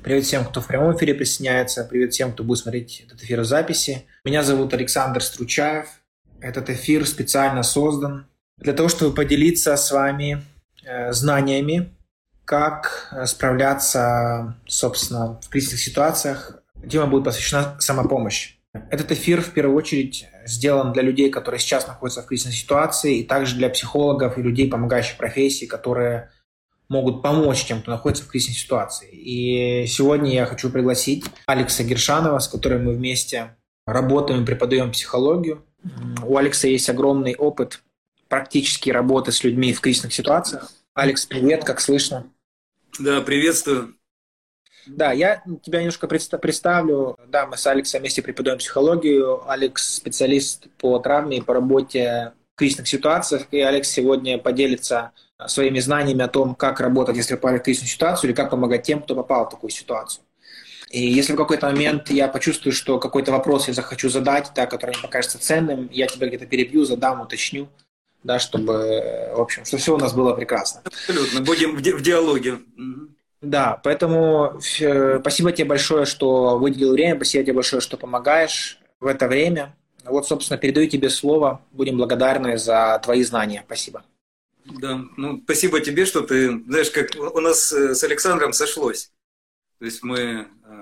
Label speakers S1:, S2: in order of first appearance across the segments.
S1: Привет всем, кто в прямом эфире присоединяется. Привет всем, кто будет смотреть этот эфир в записи. Меня зовут Александр Стручаев. Этот эфир специально создан для того, чтобы поделиться с вами знаниями, как справляться, собственно, в кризисных ситуациях. Тема будет посвящена самопомощи. Этот эфир в первую очередь сделан для людей, которые сейчас находятся в кризисной ситуации, и также для психологов и людей, помогающих профессии, которые могут помочь тем, кто находится в кризисной ситуации. И сегодня я хочу пригласить Алекса Гершанова, с которым мы вместе работаем и преподаем психологию. У Алекса есть огромный опыт практически работы с людьми в кризисных ситуациях. Алекс, привет, как слышно?
S2: Да, приветствую.
S1: Да, я тебя немножко представлю. Да, мы с Алексом вместе преподаем психологию. Алекс специалист по травме и по работе в кризисных ситуациях. И Алекс сегодня поделится своими знаниями о том, как работать, если попали в кризисную ситуацию, или как помогать тем, кто попал в такую ситуацию. И если в какой-то момент я почувствую, что какой-то вопрос я захочу задать, да, который мне покажется ценным, я тебя где-то перебью, задам, уточню, да, чтобы, в общем, чтобы все у нас было прекрасно.
S2: Абсолютно, будем в диалоге.
S1: Да, поэтому спасибо тебе большое, что выделил время, спасибо тебе большое, что помогаешь в это время. Вот, собственно, передаю тебе слово, будем благодарны за твои знания. Спасибо.
S2: Да, ну, спасибо тебе, что ты, знаешь, как у нас с Александром сошлось. То есть мы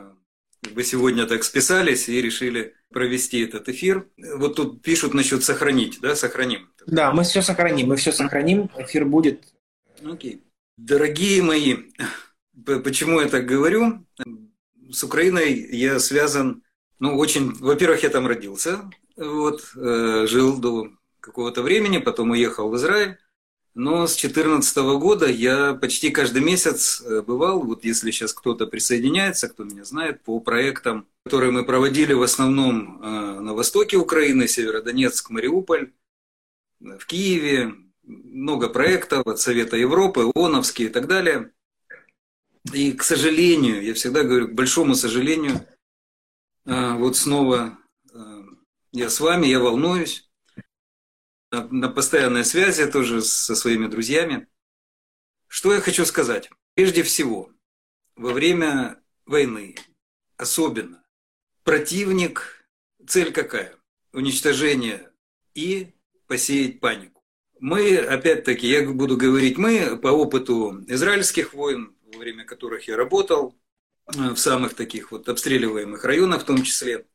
S2: сегодня так списались и решили провести этот эфир. Вот тут пишут насчет сохранить, да, сохраним.
S1: Да, мы все сохраним, эфир будет.
S2: Окей. Дорогие мои, почему я так говорю? С Украиной я связан, ну, очень, во-первых, я там родился, вот, жил до какого-то времени, потом уехал в Израиль. Но с 2014 года я почти каждый месяц бывал, вот если сейчас кто-то присоединяется, кто меня знает, по проектам, которые мы проводили в основном на востоке Украины, Северодонецк, Мариуполь, в Киеве, много проектов от Совета Европы, ООНовские и так далее. И, к сожалению, я всегда говорю, к большому сожалению, вот снова я с вами, я волнуюсь. На постоянной связи тоже со своими друзьями. Что я хочу сказать? Прежде всего, во время войны, особенно, противник, цель какая? Уничтожение и посеять панику. Мы, опять-таки, я буду говорить мы, по опыту израильских войн, во время которых я работал, в самых таких вот обстреливаемых районах в том числе.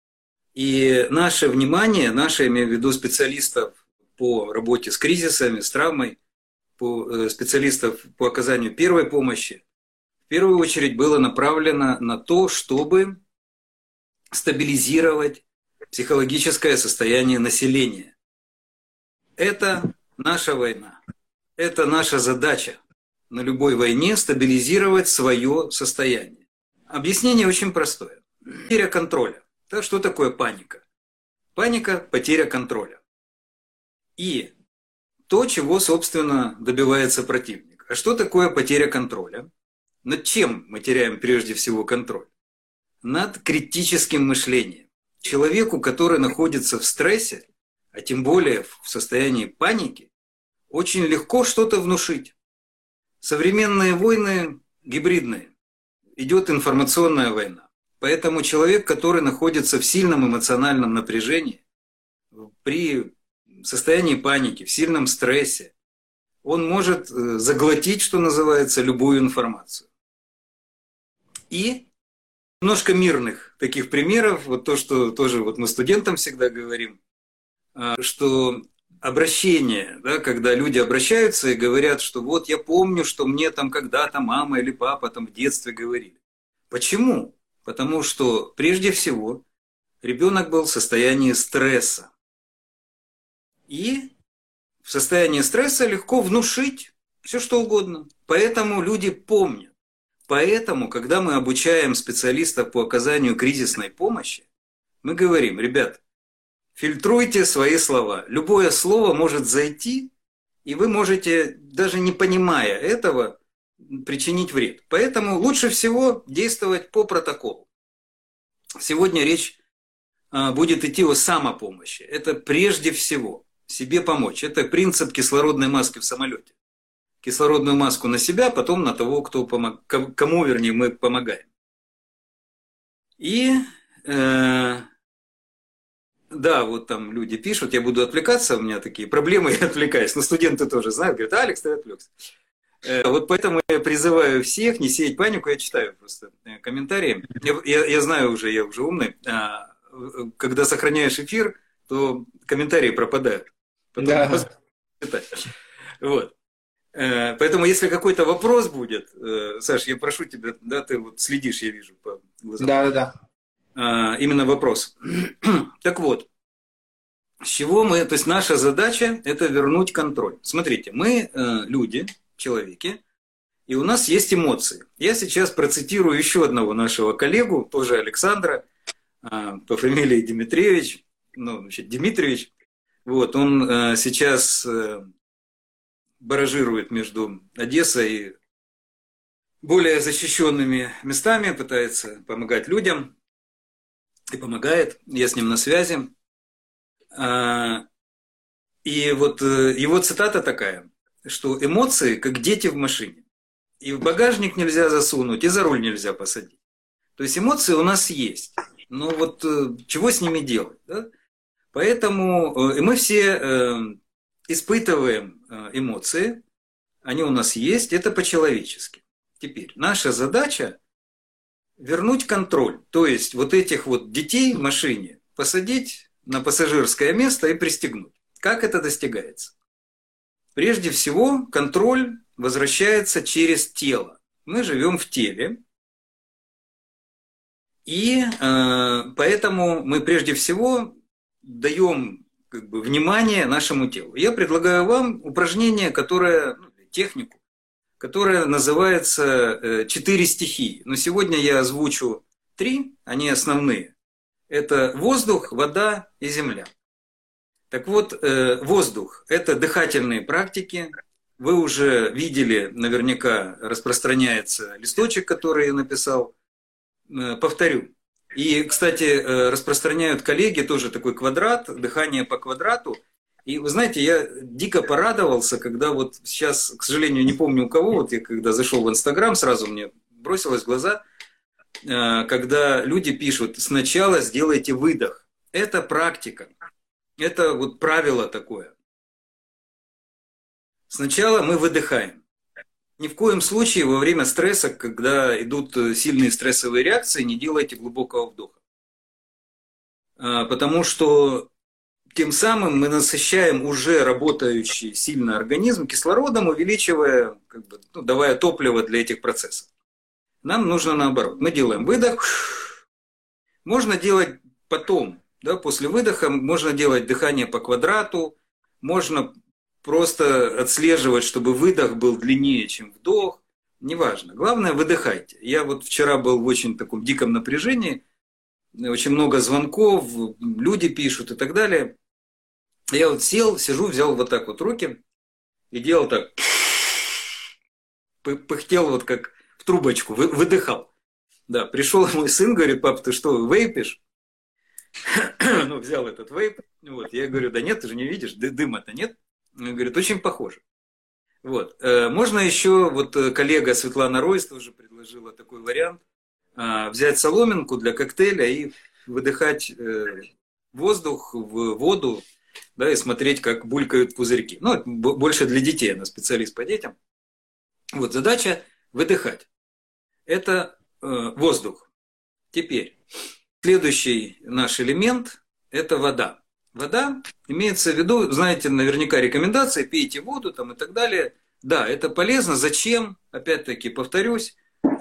S2: И наше внимание, я имею в виду специалистов по работе с кризисами, с травмой, специалистов по оказанию первой помощи, в первую очередь было направлено на то, чтобы стабилизировать психологическое состояние населения. Это наша война, это наша задача на любой войне стабилизировать свое состояние. Объяснение очень простое. Потеря контроля. Так что такое паника? Паника – потеря контроля. И то, чего, собственно, добивается противник. А что такое потеря контроля? Над чем мы теряем прежде всего контроль? Над критическим мышлением. Человеку, который находится в стрессе, а тем более в состоянии паники, очень легко что-то внушить. Современные войны гибридные. Идет информационная война. Поэтому человек, который находится в сильном эмоциональном напряжении, при состоянии паники, в сильном стрессе, он может заглотить, что называется, любую информацию. И немножко мирных таких примеров, вот то, что тоже вот мы студентам всегда говорим, что обращение, да, когда люди обращаются и говорят, что вот я помню, что мне там когда-то мама или папа там в детстве говорили. Почему? Потому что прежде всего ребенок был в состоянии стресса. И в состоянии стресса легко внушить все, что угодно. Поэтому люди помнят. Поэтому, когда мы обучаем специалистов по оказанию кризисной помощи, мы говорим, ребят, фильтруйте свои слова. Любое слово может зайти, и вы можете, даже не понимая этого, причинить вред. Поэтому лучше всего действовать по протоколу. Сегодня речь будет идти о самопомощи. Это прежде всего себе помочь. Это принцип кислородной маски в самолете. Кислородную маску на себя, потом на того, кому, вернее, мы помогаем. И да, вот там люди пишут, я буду отвлекаться, у меня такие проблемы, я отвлекаюсь. Но студенты тоже знают, говорят: Алекс, ты отвлекся. Вот поэтому я призываю всех не сеять панику, я читаю просто комментарии. Я знаю уже, я уже умный. Когда сохраняешь эфир, то комментарии пропадают. Потом
S1: Да,
S2: читать. Вот. Поэтому, если какой-то вопрос будет, Саш, я прошу тебя, да, ты вот следишь, я вижу по глазам.
S1: да, да, да.
S2: Именно вопрос. Так вот, с чего мы, то есть наша задача – это вернуть контроль. Смотрите, мы люди, человеки, и у нас есть эмоции. Я сейчас процитирую еще одного нашего коллегу, тоже Александра, по фамилии Дмитриевич, ну, значит, Дмитриевич. Вот, он сейчас баражирует между Одессой и более защищенными местами, пытается помогать людям и помогает. Я с ним на связи. И вот его цитата такая, что эмоции как дети в машине. И в багажник нельзя засунуть, и за руль нельзя посадить. То есть эмоции у нас есть. Но вот чего с ними делать? Да? Поэтому и мы все испытываем эмоции, они у нас есть, это по-человечески. Теперь наша задача вернуть контроль. То есть вот этих вот детей в машине посадить на пассажирское место и пристегнуть. Как это достигается? Прежде всего, контроль возвращается через тело. Мы живем в теле, и поэтому мы прежде всего даем как бы внимание нашему телу. Я предлагаю вам упражнение, которое, технику, которая называется «Четыре стихии». Но сегодня я озвучу 3, они основные. Это воздух, вода и земля. Так вот, воздух – это дыхательные практики. Вы уже видели, наверняка распространяется листочек, который я написал. Повторю. И, кстати, распространяют коллеги тоже такой квадрат, дыхание по квадрату. И вы знаете, я дико порадовался, когда вот сейчас, к сожалению, не помню у кого, вот я когда зашел в Инстаграм, сразу мне бросилось в глаза, когда люди пишут: сначала сделайте выдох. Это практика. Это вот правило такое. Сначала мы выдыхаем. Ни в коем случае во время стресса, когда идут сильные стрессовые реакции, не делайте глубокого вдоха. Потому что тем самым мы насыщаем уже работающий сильно организм кислородом, увеличивая, давая топливо для этих процессов. Нам нужно наоборот. Мы делаем выдох. Можно делать потом, да, после выдоха, можно делать дыхание по квадрату, можно просто отслеживать, чтобы выдох был длиннее, чем вдох. Неважно. Главное, выдыхайте. Я вот вчера был в очень таком диком напряжении, очень много звонков, люди пишут и так далее. Я вот сел, сижу, взял вот так вот руки и делал так. Пыхтел вот как в трубочку, выдыхал. Да, пришел мой сын, говорит: пап, ты что, вейпишь? Ну, взял этот вейп. Вот, я говорю: да нет, ты же не видишь, дыма-то нет. Он говорит: очень похоже. Вот. Можно еще, вот коллега Светлана Ройс тоже предложила такой вариант: взять соломинку для коктейля и выдыхать воздух в воду, да, и смотреть, как булькают пузырьки. Ну, это больше для детей, она специалист по детям. Вот задача выдыхать. Это воздух. Теперь следующий наш элемент – это вода. Вода имеется в виду, знаете, наверняка рекомендации: пейте воду там и так далее. Да, это полезно. Зачем? Опять-таки повторюсь,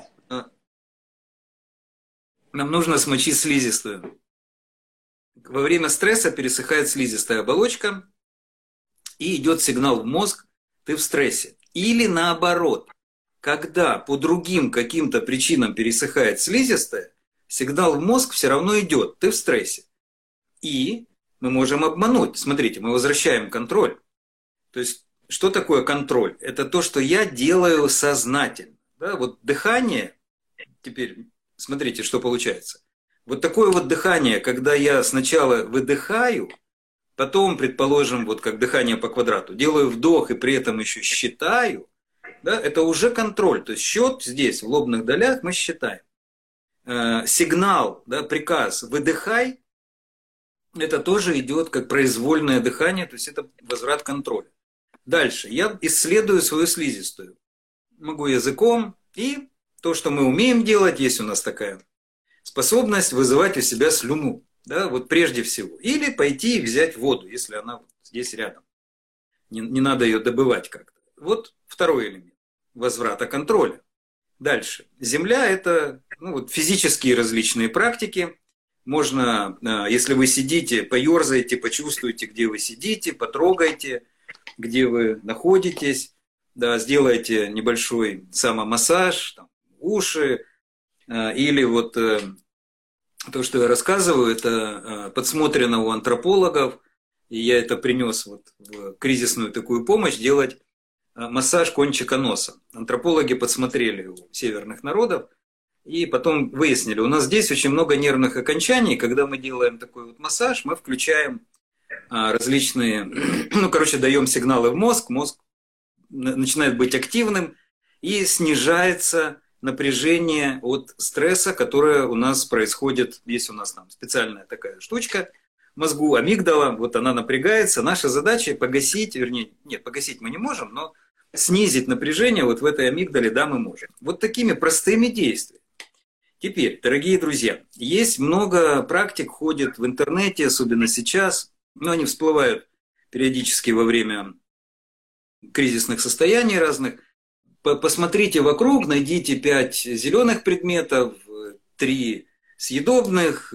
S2: нам нужно смочить слизистую. Во время стресса пересыхает слизистая оболочка, и идет сигнал в мозг: ты в стрессе. Или наоборот, когда по другим каким-то причинам пересыхает слизистая, сигнал в мозг все равно идет: ты в стрессе. И мы можем обмануть. Смотрите, мы возвращаем контроль. То есть, что такое контроль? Это то, что я делаю сознательно. Да? Вот дыхание, теперь смотрите, что получается. Вот такое вот дыхание, когда я сначала выдыхаю, потом, предположим, вот как дыхание по квадрату, делаю вдох и при этом еще считаю, да, это уже контроль. То есть счет здесь, в лобных долях, мы считаем. сигнал, да, приказ «выдыхай», это тоже идет как произвольное дыхание, то есть это возврат контроля. Дальше. Я исследую свою слизистую. Могу языком, и то, что мы умеем делать, есть у нас такая способность вызывать у себя слюну. Да, вот прежде всего. Или пойти и взять воду, если она вот здесь рядом. Не надо ее добывать как-то. Вот второй элемент возврата контроля. Дальше. Земля – это вот физические различные практики. Можно, если вы сидите, поерзайте, почувствуйте, где вы сидите, потрогайте, где вы находитесь. Да, сделайте небольшой самомассаж, там, уши. Или вот то, что я рассказываю, это подсмотрено у антропологов. И я это принес вот в кризисную такую помощь, делать массаж кончика носа. Антропологи подсмотрели у северных народов и потом выяснили, у нас здесь очень много нервных окончаний. Когда мы делаем такой вот массаж, мы включаем различные, даем сигналы в мозг, мозг начинает быть активным и снижается напряжение от стресса, которое у нас происходит. Есть у нас там специальная такая штучка в мозгу, амигдала, вот она напрягается. Наша задача погасить, погасить мы не можем, но снизить напряжение вот в этой амигдале, да, мы можем. Вот такими простыми действиями. Теперь, дорогие друзья, есть много практик, ходят в интернете, особенно сейчас, но они всплывают периодически во время кризисных состояний разных. Посмотрите вокруг, найдите 5 зеленых предметов, 3 съедобных,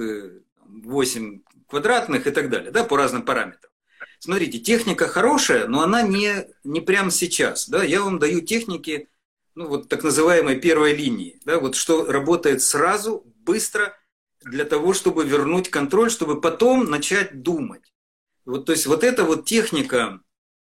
S2: 8 квадратных и так далее, да, по разным параметрам. Смотрите, техника хорошая, но она не прямо сейчас. Да? Я вам даю техники, так называемой первой линии, да, вот что работает сразу, быстро, для того, чтобы вернуть контроль, чтобы потом начать думать. То есть вот эта вот техника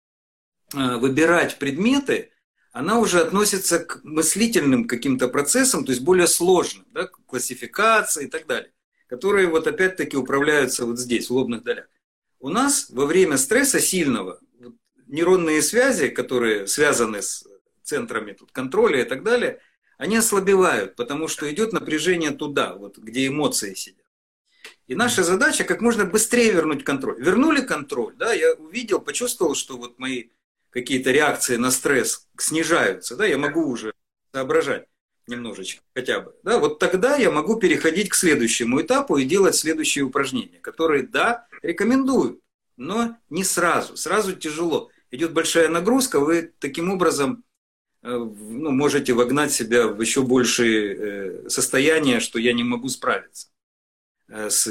S2: выбирать предметы, она уже относится к мыслительным каким-то процессам, то есть более сложным, да, к классификации и так далее, которые вот опять-таки управляются вот здесь, в лобных долях. У нас во время стресса сильного нейронные связи, которые связаны с центрами контроля и так далее, они ослабевают, потому что идет напряжение туда, вот, где эмоции сидят. И наша задача как можно быстрее вернуть контроль. Вернули контроль, да, я увидел, почувствовал, что вот мои какие-то реакции на стресс снижаются, да, я могу уже соображать немножечко хотя бы. Да, вот тогда я могу переходить к следующему этапу и делать следующие упражнения, которые, да, рекомендую, но не сразу. Сразу тяжело. Идет большая нагрузка, вы таким образом можете вогнать себя в еще большее состояние, что я не могу справиться с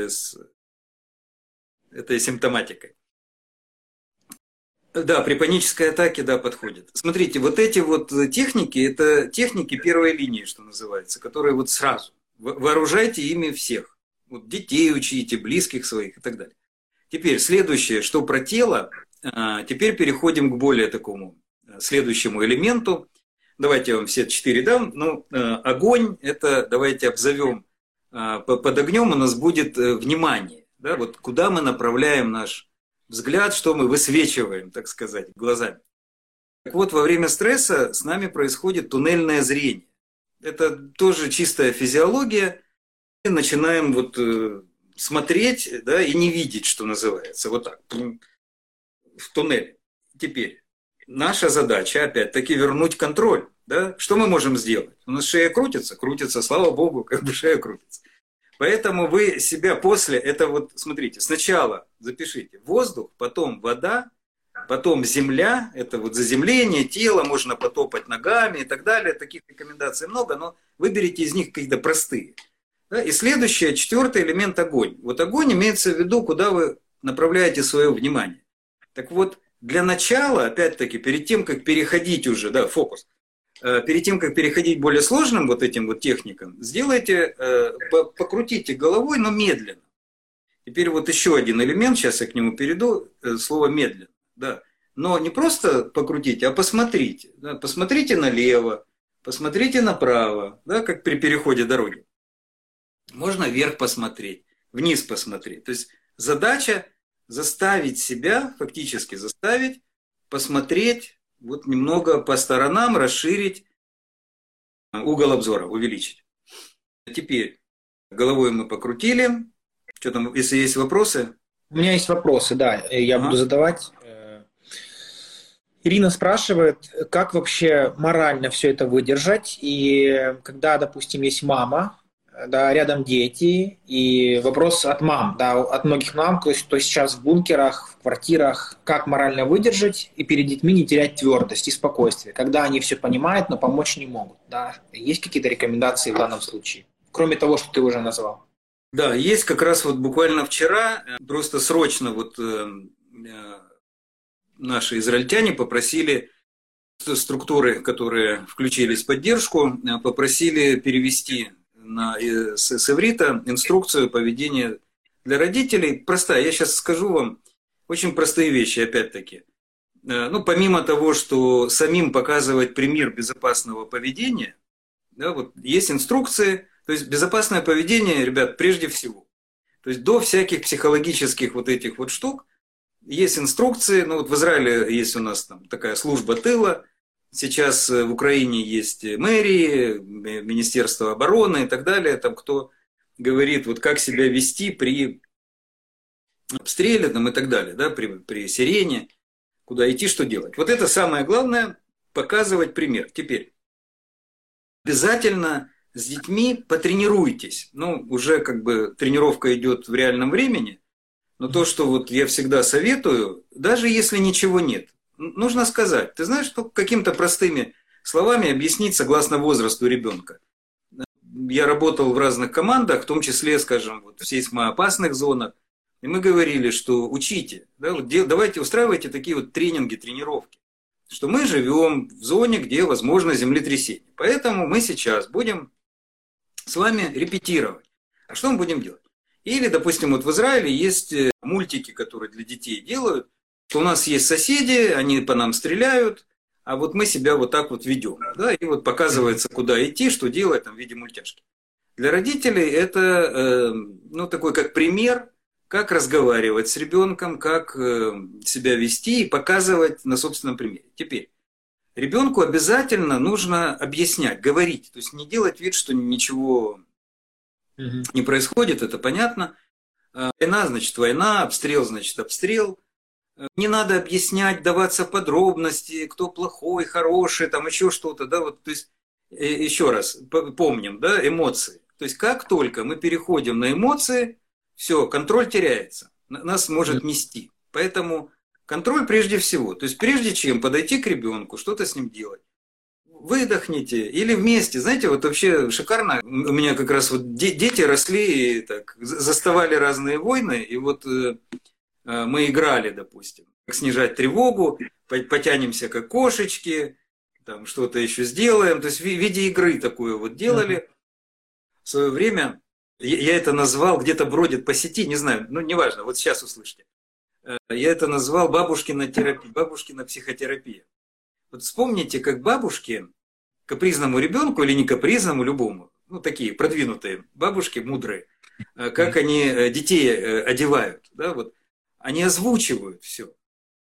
S2: этой симптоматикой. Да, при панической атаке, да, подходит. Смотрите, вот эти вот техники, это техники первой линии, что называется, которые вот сразу. Вооружайте ими всех. Вот детей учите, близких своих и так далее. Теперь следующее, что про тело. Теперь переходим к более такому следующему элементу. Давайте я вам все 4 дам. Огонь, это давайте обзовем. Под огнем у нас будет внимание. Да, вот куда мы направляем наш взгляд, что мы высвечиваем, так сказать, глазами. Так вот, во время стресса с нами происходит туннельное зрение. Это тоже чистая физиология. Мы начинаем смотреть, да, и не видеть, что называется. Вот так, в туннеле. Теперь наша задача, опять-таки, вернуть контроль. Да? Что мы можем сделать? У нас шея крутится, слава богу, как бы шея крутится. Поэтому вы себя после, это вот, смотрите, сначала запишите воздух, потом вода, потом земля, это вот заземление тела, можно потопать ногами и так далее. Таких рекомендаций много, но выберите из них какие-то простые. Да? И следующее, 4-й элемент – огонь. Вот огонь имеется в виду, куда вы направляете свое внимание. Так вот, для начала, опять-таки, перед тем, как переходить уже, да, фокус, перед тем, как переходить к более сложным вот этим вот техникам, сделайте, покрутите головой, но медленно. Теперь вот еще один элемент, сейчас я к нему перейду, слово медленно. Да. Но не просто покрутите, а посмотрите. Да. Посмотрите налево, посмотрите направо, да, как при переходе дороги. Можно вверх посмотреть, вниз посмотреть. То есть задача заставить себя, фактически заставить посмотреть вот немного по сторонам, расширить угол обзора, увеличить. Теперь головой мы покрутили. Что там, если есть вопросы?
S1: У меня есть вопросы, да, я буду задавать. Ирина спрашивает, как вообще морально все это выдержать, и когда, допустим, есть мама, да, рядом дети, и вопрос от мам, да, от многих мам, кто сейчас в бункерах, в квартирах, как морально выдержать и перед детьми не терять твердость и спокойствие, когда они все понимают, но помочь не могут, да. Есть какие-то рекомендации в данном случае, кроме того, что ты уже назвал?
S2: Да, есть как раз вот буквально вчера, просто срочно вот наши израильтяне попросили структуры, которые включились в поддержку, попросили перевести с иврита инструкцию поведения для родителей. Простая, я сейчас скажу вам очень простые вещи, опять-таки. Ну, помимо того, что самим показывать пример безопасного поведения, да, вот есть инструкции, то есть безопасное поведение, ребят, прежде всего. То есть до всяких психологических вот этих вот штук есть инструкции. Ну вот в Израиле есть у нас там такая служба тыла. Сейчас в Украине есть мэрии, Министерство обороны и так далее. Там кто говорит, вот как себя вести при обстреле там, и так далее, да, при сирене, куда идти, что делать. Вот это самое главное, показывать пример. Теперь обязательно с детьми потренируйтесь. Ну, уже как бы тренировка идет в реальном времени, но то, что вот я всегда советую, даже если ничего нет, нужно сказать. Ты знаешь, что какими-то простыми словами объяснить согласно возрасту ребенка. Я работал в разных командах, в том числе, скажем, вот в сейсмоопасных зонах, и мы говорили, что учите, да, вот давайте устраивайте такие вот тренинги, тренировки, что мы живем в зоне, где возможно землетрясение. Поэтому мы сейчас будем с вами репетировать. А что мы будем делать? Или, допустим, вот в Израиле есть мультики, которые для детей делают, что у нас есть соседи, они по нам стреляют, а вот мы себя вот так вот ведем. Да, и вот показывается, куда идти, что делать там, в виде мультяшки. Для родителей это ну, такой как пример, как разговаривать с ребенком, как себя вести и показывать на собственном примере. Теперь, ребенку обязательно нужно объяснять, говорить, то есть не делать вид, что ничего не происходит, это понятно. Война, значит, война, обстрел, значит, обстрел. Не надо объяснять, даваться в подробности, кто плохой, хороший, там еще что-то, да, вот, то есть, еще раз, помним, да, эмоции. То есть, как только мы переходим на эмоции, все, контроль теряется, нас может нести. Поэтому контроль прежде всего. То есть, прежде чем подойти к ребенку, что-то с ним делать, выдохните или вместе. Знаете, вот вообще шикарно. У меня как раз вот дети росли, так, заставали разные войны, и вот мы играли, допустим, как снижать тревогу, потянемся как кошечки, там что-то еще сделаем. То есть в виде игры такую вот делали. В свое время я это назвал, где-то бродит по сети, не знаю, ну неважно, вот сейчас услышите. Я это назвал бабушкина терапия, бабушкина психотерапия. Вот вспомните, как бабушки капризному ребенку или не капризному, любому, ну такие продвинутые бабушки, мудрые, как они детей одевают, да, вот, они озвучивают все.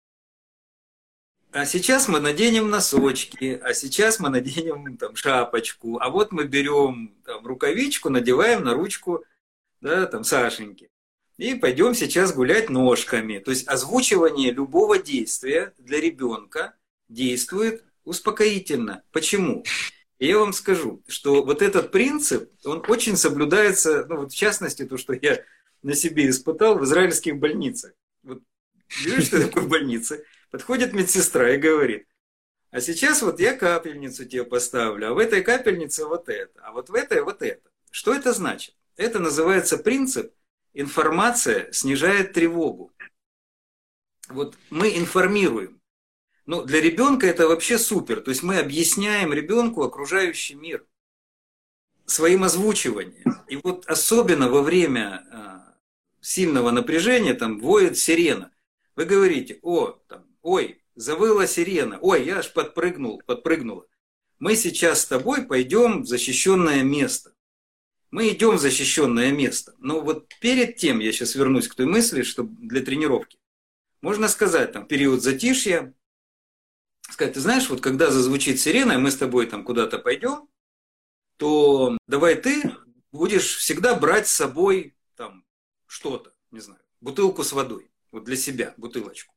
S2: А сейчас мы наденем носочки, а сейчас мы наденем там, шапочку, а вот мы берем там, рукавичку, надеваем на ручку, да, там, Сашеньки. И пойдем сейчас гулять ножками. То есть озвучивание любого действия для ребенка действует успокоительно. Почему? И я вам скажу, что вот этот принцип, он очень соблюдается, ну вот в частности, то, что я на себе испытал в израильских больницах. Вот, видишь, что такое в больнице? Подходит медсестра и говорит, а сейчас вот я капельницу тебе поставлю, а в этой капельнице вот это, а вот в этой вот это. Что это значит? Это называется принцип «информация снижает тревогу». Вот мы информируем. Но для ребенка это вообще супер. То есть мы объясняем ребенку окружающий мир своим озвучиванием. И вот особенно во время сильного напряжения там воет сирена. Вы говорите, ой, завыла сирена, ой, я аж подпрыгнула. Мы сейчас с тобой пойдем в защищенное место. Мы идем в защищенное место. Но вот перед тем, я сейчас вернусь к той мысли, что для тренировки, можно сказать, там, период затишья, сказать, ты знаешь, вот когда зазвучит сирена, и мы с тобой там куда-то пойдем, то давай ты будешь всегда брать с собой там что-то, не знаю, бутылку с водой, вот для себя, бутылочку.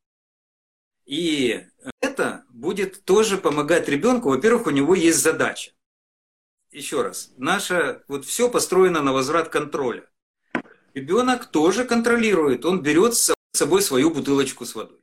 S2: И это будет тоже помогать ребенку. Во-первых, у него есть задача. Еще раз, вот все построено на возврат контроля. Ребенок тоже контролирует, он берет с собой свою бутылочку с водой.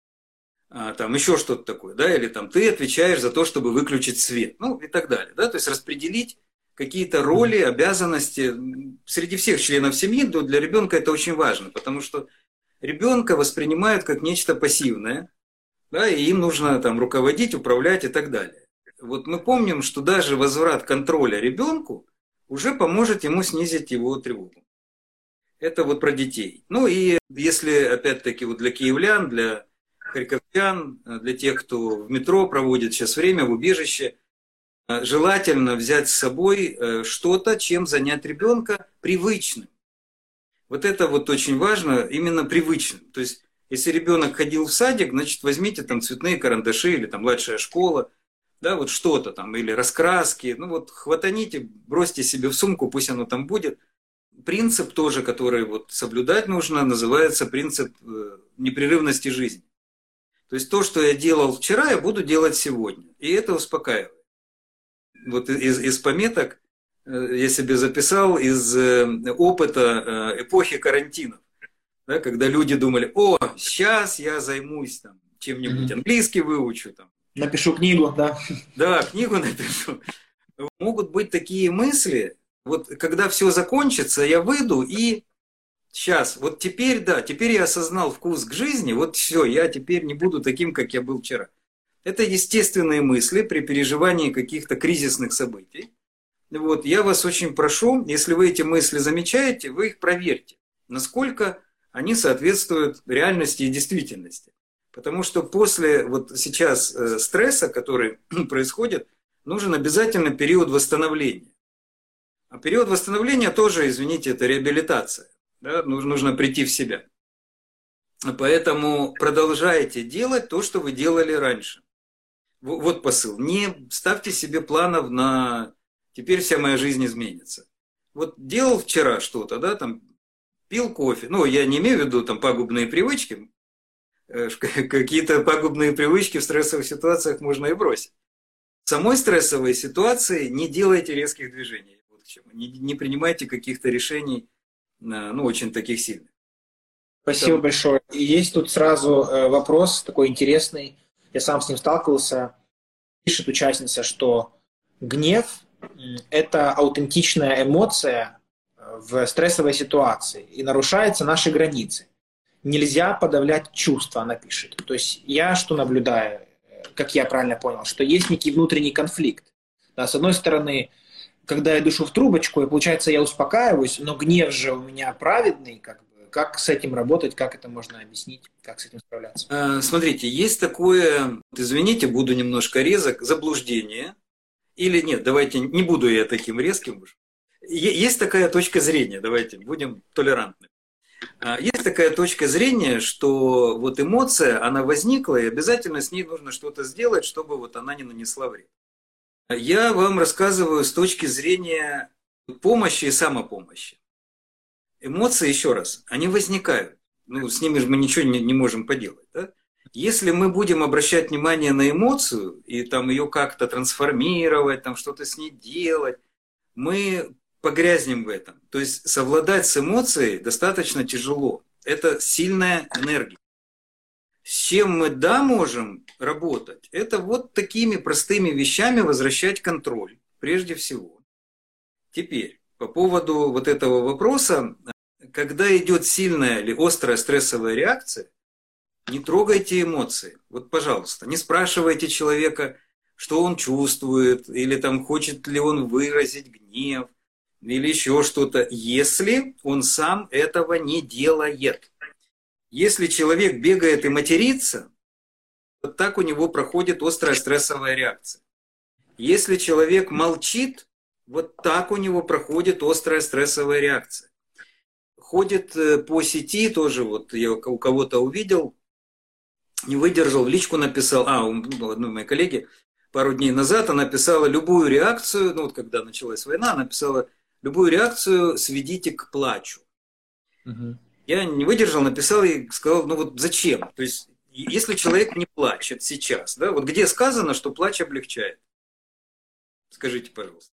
S2: Там еще что-то такое, да, или там ты отвечаешь за то, чтобы выключить свет, ну и так далее, да, то есть распределить какие-то роли, обязанности среди всех членов семьи. Для ребенка это очень важно, потому что ребенка воспринимают как нечто пассивное, да, и им нужно там руководить, управлять и так далее. Вот мы помним, что даже возврат контроля ребенку уже поможет ему снизить его тревогу. Это вот про детей. Ну и если, опять-таки, вот для киевлян, для харьковчан, для тех, кто в метро проводит сейчас время, в убежище, желательно взять с собой что-то, чем занять ребенка привычным. Вот это вот очень важно, именно привычным. То есть, если ребенок ходил в садик, значит, возьмите там цветные карандаши или там младшая школа, да, вот что-то там, или раскраски, ну вот хватаните, бросьте себе в сумку, пусть оно там будет. Принцип тоже, который вот соблюдать нужно, называется принцип непрерывности жизни. То есть то, что я делал вчера, я буду делать сегодня. И это успокаивает. Вот из пометок я себе записал из опыта эпохи карантинов, да, когда люди думали: о, сейчас я займусь там чем-нибудь, английский выучу. Там.
S1: Напишу книгу, да. Да,
S2: книгу напишу. Могут быть такие мысли, вот когда все закончится, я выйду и сейчас, вот теперь, да, теперь я осознал вкус к жизни, вот все, я теперь не буду таким, как я был вчера. Это естественные мысли при переживании каких-то кризисных событий. Вот, я вас очень прошу, если вы эти мысли замечаете, вы их проверьте, насколько они соответствуют реальности и действительности. Потому что после вот сейчас стресса, который происходит, нужен обязательно период восстановления. А период восстановления тоже, извините, это реабилитация. Да? Нужно прийти в себя. Поэтому продолжайте делать то, что вы делали раньше. Вот посыл. Не ставьте себе планов на теперь вся моя жизнь изменится. Вот делал вчера что-то, да, там пил кофе. Ну, я не имею в виду там пагубные привычки. Какие-то пагубные привычки в стрессовых ситуациях можно и бросить. В самой стрессовой ситуации не делайте резких движений. Вот к чему. Не принимайте каких-то решений, ну, очень таких сильных.
S1: Спасибо большое. И есть тут сразу вопрос такой интересный. Я сам с ним сталкивался. Пишет участница, что гнев – это аутентичная эмоция в стрессовой ситуации, и нарушаются наши границы. Нельзя подавлять чувства, она пишет. То есть я что наблюдаю, как я правильно понял, что есть некий внутренний конфликт. Да, с одной стороны, когда я дышу в трубочку, и получается я успокаиваюсь, но гнев же у меня праведный, как с этим работать, как это можно объяснить, как с этим справляться?
S2: Смотрите, есть такое, извините, буду немножко резок, заблуждение. Или нет, давайте, не буду я таким резким уж. Есть такая точка зрения, давайте, будем толерантны. Есть такая точка зрения, что вот эмоция, она возникла, и обязательно с ней нужно что-то сделать, чтобы вот она не нанесла вред. Я вам рассказываю с точки зрения помощи и самопомощи. Эмоции, еще раз, они возникают. Ну, с ними же мы ничего не можем поделать. Да? Если мы будем обращать внимание на эмоцию и там ее как-то трансформировать, там что-то с ней делать, мы погрязнем в этом. То есть совладать с эмоцией достаточно тяжело. Это сильная энергия. С чем мы, да, можем работать, это вот такими простыми вещами возвращать контроль, прежде всего. Теперь, по поводу вот этого вопроса, когда идет сильная или острая стрессовая реакция, не трогайте эмоции. Вот, пожалуйста, не спрашивайте человека, что он чувствует, или там хочет ли он выразить гнев, или еще что-то, если он сам этого не делает. Если человек бегает и матерится, вот так у него проходит острая стрессовая реакция. Если человек молчит, вот так у него проходит острая стрессовая реакция. Ходит по сети тоже, вот я у кого-то увидел, не выдержал, в личку написал, у одной моей коллеги пару дней назад она писала любую реакцию, ну вот когда началась война, она писала любую реакцию сведите к плачу.
S1: Мгм.
S2: Я не выдержал, написал и сказал, ну вот зачем? То есть, если человек не плачет сейчас, да, вот где сказано, что плач облегчает? Скажите, пожалуйста.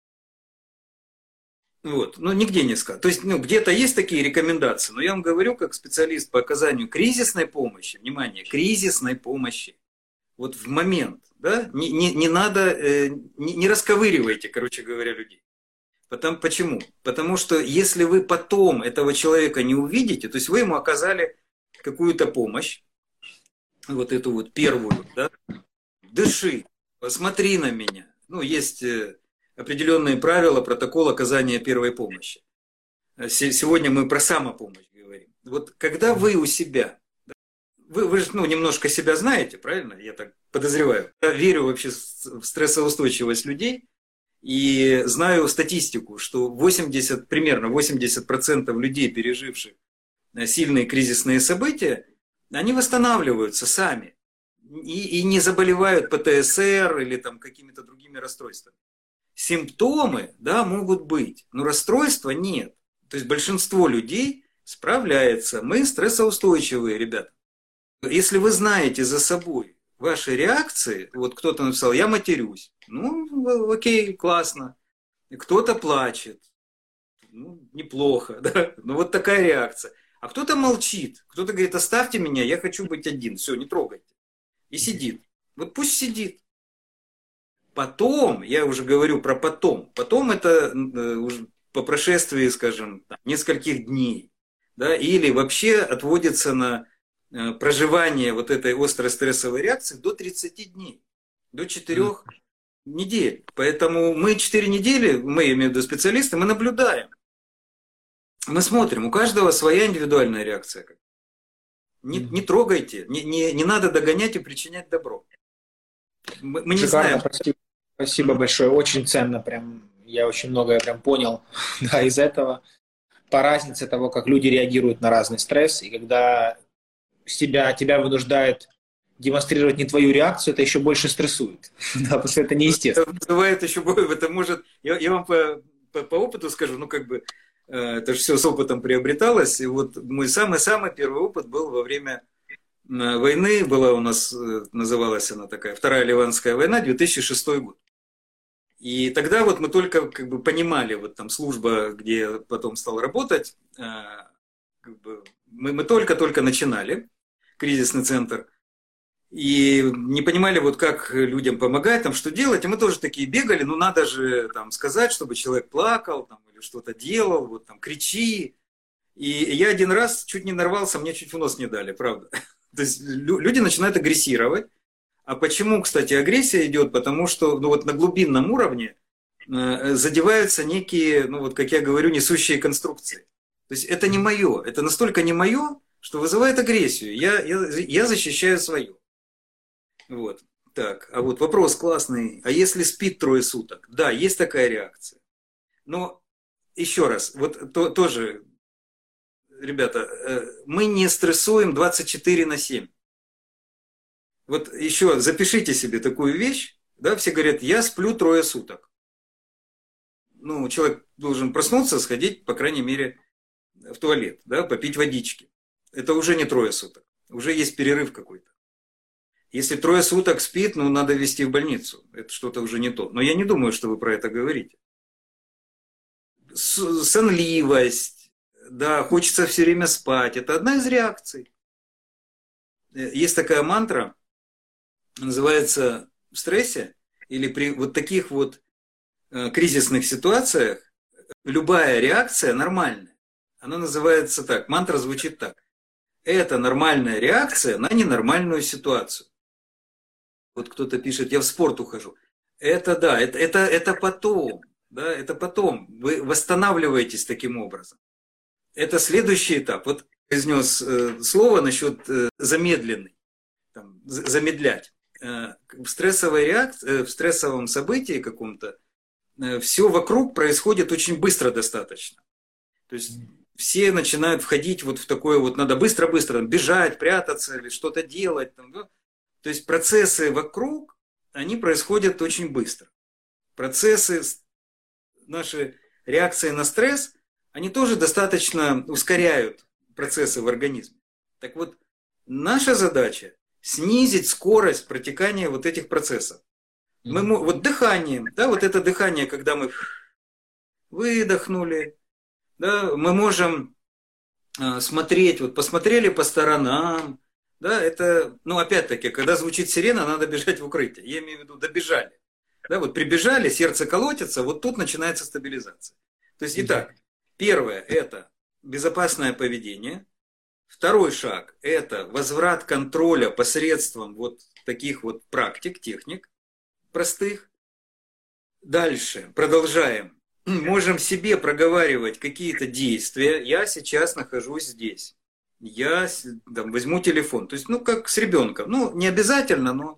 S2: Вот, ну нигде не сказано. То есть, ну, где-то есть такие рекомендации, но я вам говорю, как специалист по оказанию кризисной помощи, внимание, кризисной помощи, вот в момент, да, не надо, не расковыривайте, короче говоря, людей. Почему? Потому что если вы потом этого человека не увидите, то есть вы ему оказали какую-то помощь, вот эту вот первую, да, дыши, посмотри на меня. Ну, есть определенные правила, протокол оказания первой помощи. Сегодня мы про самопомощь говорим. Вот когда вы у себя, вы же ну, немножко себя знаете, правильно? Я так подозреваю. Я верю вообще в стрессоустойчивость людей и знаю статистику, что примерно 80% людей, переживших сильные кризисные события, они восстанавливаются сами и не заболевают ПТСР или там какими-то другими расстройствами. Симптомы, да, могут быть, но расстройства нет. То есть большинство людей справляется. Мы стрессоустойчивые, ребята. Если вы знаете за собой ваши реакции, вот кто-то написал, я матерюсь. Ну, окей, классно. Кто-то плачет. Ну, неплохо, да. Ну, вот такая реакция. А кто-то молчит. Кто-то говорит, оставьте меня, я хочу быть один. Все, не трогайте. И сидит. Вот пусть сидит. Потом, я уже говорю про потом. Потом это уже по прошествии, скажем, нескольких дней. Да, или вообще отводится на проживание вот этой острой стрессовой реакции до 30 дней. До 4 недель. Поэтому мы 4 недели, мы, имею в виду специалисты, мы наблюдаем. Мы смотрим, у каждого своя индивидуальная реакция. Не трогайте, не надо догонять и причинять добро. Мы не
S1: Шикарно,
S2: знаем.
S1: спасибо большое, очень ценно, прям, я очень многое прям понял, да, из этого, по разнице того, как люди реагируют на разный стресс, и когда тебя вынуждает демонстрировать не твою реакцию, это еще больше стрессует, да, потому что это
S2: Это
S1: неестественно.
S2: вызывает еще это может, я вам по опыту скажу, ну как бы, это же все с опытом приобреталось, и вот мой самый-самый первый опыт был во время войны, была у нас, называлась она такая, Вторая Ливанская война, 2006 год. И тогда вот мы только как бы понимали, вот там служба, где я потом стал работать, как бы, мы только-только начинали, кризисный центр, и не понимали, вот как людям помогать, там, что делать. И мы тоже такие бегали, ну надо же там сказать, чтобы человек плакал там, или что-то делал, вот там кричи. И я один раз чуть не нарвался, мне чуть в нос не дали, правда. То есть люди начинают агрессировать. А почему, кстати, агрессия идет? Потому что ну, вот на глубинном уровне задеваются некие, ну вот как я говорю, несущие конструкции. То есть это не мое, это настолько не мое, что вызывает агрессию. Я защищаю свое. Вот. Так, а вот вопрос классный. А если спит 3 суток? Да, есть такая реакция. Но еще раз, вот тоже, ребята, мы не стрессуем 24/7. Вот еще запишите себе такую вещь. Да, все говорят, я сплю 3 суток. Ну, человек должен проснуться, сходить, по крайней мере, в туалет, да, попить водички. Это уже не 3 суток. Уже есть перерыв какой-то. Если 3 суток спит, ну, надо везти в больницу. Это что-то уже не то. Но я не думаю, что вы про это говорите. Сонливость, да, хочется все время спать. Это одна из реакций. Есть такая мантра, называется в стрессе или при вот таких вот кризисных ситуациях любая реакция нормальная. Она называется так, мантра звучит так. Это нормальная реакция на ненормальную ситуацию. Вот кто-то пишет, я в спорт ухожу. Это да, это потом. Да, это потом. Вы восстанавливаетесь таким образом. Это следующий этап. Вот произнес слово насчет замедленный. Там, замедлять. В стрессовой реакции, в стрессовом событии каком-то все вокруг происходит очень быстро достаточно. То есть все начинают входить вот в такое вот, надо быстро-быстро бежать, прятаться или что-то делать. Там, да? То есть процессы вокруг, они происходят очень быстро. Процессы наши реакции на стресс, они тоже достаточно ускоряют процессы в организме. Так вот, наша задача снизить скорость протекания вот этих процессов. Вот дыханием, да, вот это дыхание, когда мы выдохнули, да, мы можем смотреть, вот посмотрели по сторонам, да, это, ну, опять-таки, когда звучит сирена, надо бежать в укрытие. Я имею в виду, добежали. Да, вот прибежали, сердце колотится, вот тут начинается стабилизация. То есть, итак, первое – это безопасное поведение. Второй шаг – это возврат контроля посредством вот таких вот практик, техник простых. Дальше продолжаем. Можем себе проговаривать какие-то действия. Я сейчас нахожусь здесь. Я там, возьму телефон. То есть, ну, как с ребенком. Ну, не обязательно, но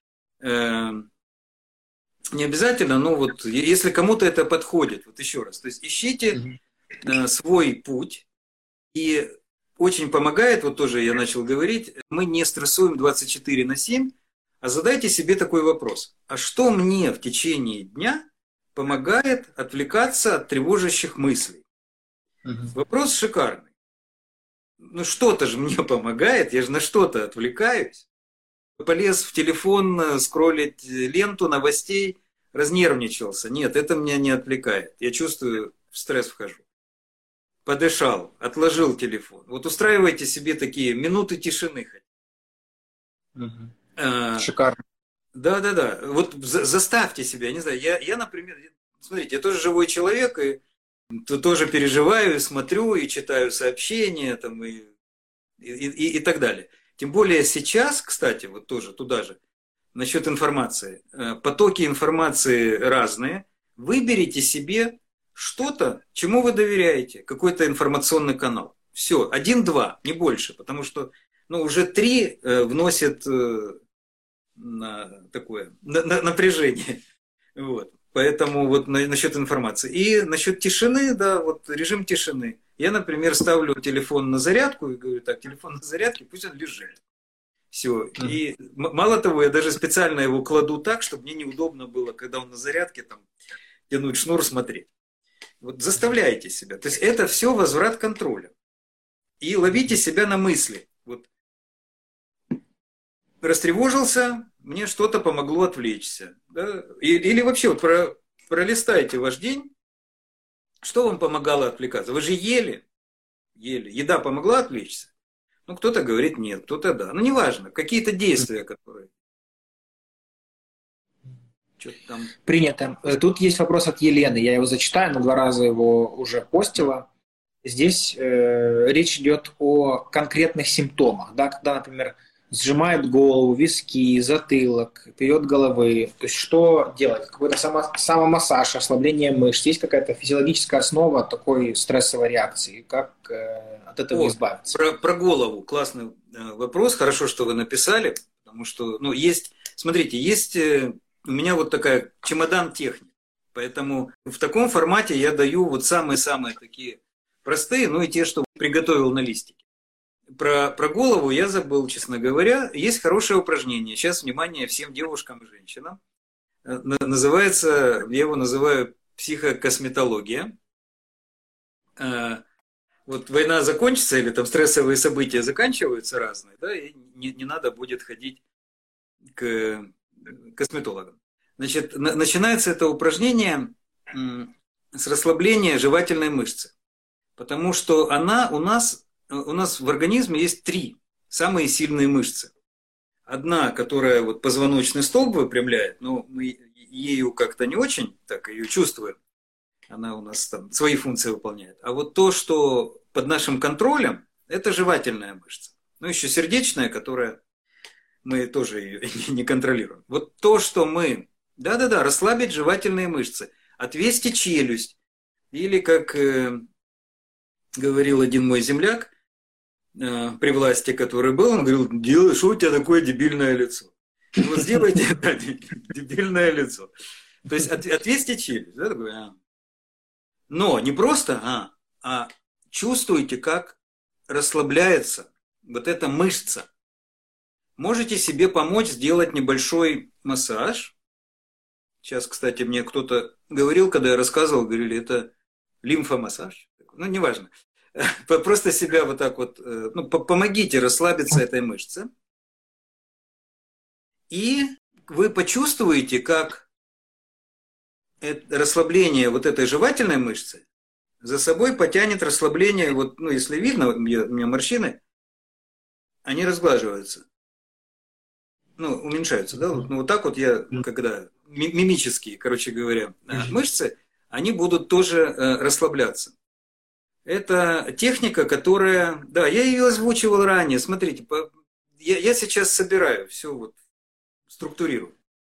S2: вот если кому-то это подходит, вот еще раз. То есть, ищите свой путь. И очень помогает, вот тоже я начал говорить, мы не стрессуем 24/7, а задайте себе такой вопрос. А что мне в течение дня помогает отвлекаться от тревожащих мыслей? Вопрос шикарный. Ну что-то же мне помогает, я же на что-то отвлекаюсь. Полез в телефон скроллить ленту новостей, разнервничался. Нет, это меня не отвлекает. Я чувствую, в стресс вхожу. Подышал, отложил телефон. Вот устраивайте себе такие минуты тишины.
S1: Шикарно.
S2: Да. Вот заставьте себя, не знаю, я, например, смотрите, я тоже живой человек, и тоже переживаю, и смотрю, и читаю сообщения, там, и так далее. Тем более сейчас, кстати, вот тоже туда же, насчет информации. Потоки информации разные. Выберите себе что-то, чему вы доверяете, какой-то информационный канал. Все, 1-2, не больше, потому что уже 3 вносит такое напряжение. Вот. Поэтому вот насчет информации. И насчет тишины, да, вот режим тишины. Я, например, ставлю телефон на зарядку и говорю, так, телефон на зарядке, пусть он лежит. Все. И мало того, я даже специально его кладу так, чтобы мне неудобно было, когда он на зарядке, там, тянуть шнур, смотреть. Вот заставляйте себя. То есть это все возврат контроля. И ловите себя на мысли. Вот растревожился, мне что-то помогло отвлечься. Да? Или вообще вот пролистайте ваш день. Что вам помогало отвлекаться? Вы же ели. Еда помогла отвлечься? Ну, кто-то говорит нет, кто-то да. Ну, неважно. Какие-то действия, которые... Что-то там...
S1: Принято. Тут есть вопрос от Елены. Я его зачитаю, на 2 раза его уже постила. Здесь речь идет о конкретных симптомах. Да? Когда, например, сжимает голову, виски, затылок, вперед головы. То есть что делать? Какой-то самомассаж, ослабление мышц. Есть какая-то физиологическая основа такой стрессовой реакции? Как от этого избавиться?
S2: Про голову. Классный вопрос. Хорошо, что вы написали. Потому что, есть... Смотрите, есть у меня вот такая чемодан техник. Поэтому в таком формате я даю вот самые-самые такие простые, и те, что приготовил на листике. Про голову я забыл, честно говоря. Есть хорошее упражнение. Сейчас, внимание, всем девушкам и женщинам. Называется, я его называю психокосметология. Вот война закончится, или там стрессовые события заканчиваются разные, да, и не надо будет ходить к косметологам. Значит, начинается это упражнение с расслабления жевательной мышцы. Потому что у нас в организме есть 3 самые сильные мышцы. Одна, которая вот позвоночный столб выпрямляет, но мы ею как-то не очень так ее чувствуем. Она у нас там свои функции выполняет. А вот то, что под нашим контролем, это жевательная мышца. Еще сердечная, которая мы тоже ее не контролируем. Вот то, что мы... Да-да-да, расслабить жевательные мышцы. Отвесьте челюсть. Или, как говорил один мой земляк, при власти, который был, он говорил, что у тебя такое дебильное лицо? Вот сделайте дебильное лицо. То есть отвесьте челюсть. Да, такое, Но не просто а чувствуйте, как расслабляется вот эта мышца. Можете себе помочь сделать небольшой массаж. Сейчас, кстати, мне кто-то говорил, когда я рассказывал, говорили, это лимфомассаж, ну, неважно. Просто себя вот так вот, ну, помогите расслабиться этой мышце. И вы почувствуете, как расслабление вот этой жевательной мышцы за собой потянет расслабление, вот, ну, если видно, у меня морщины, они разглаживаются. Ну, уменьшаются, да? Ну, вот так вот я, когда мимические, короче говоря, мышцы, они будут тоже расслабляться. Это техника, которая, да, я ее озвучивал ранее, смотрите, я сейчас собираю, все вот структурирую.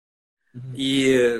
S2: И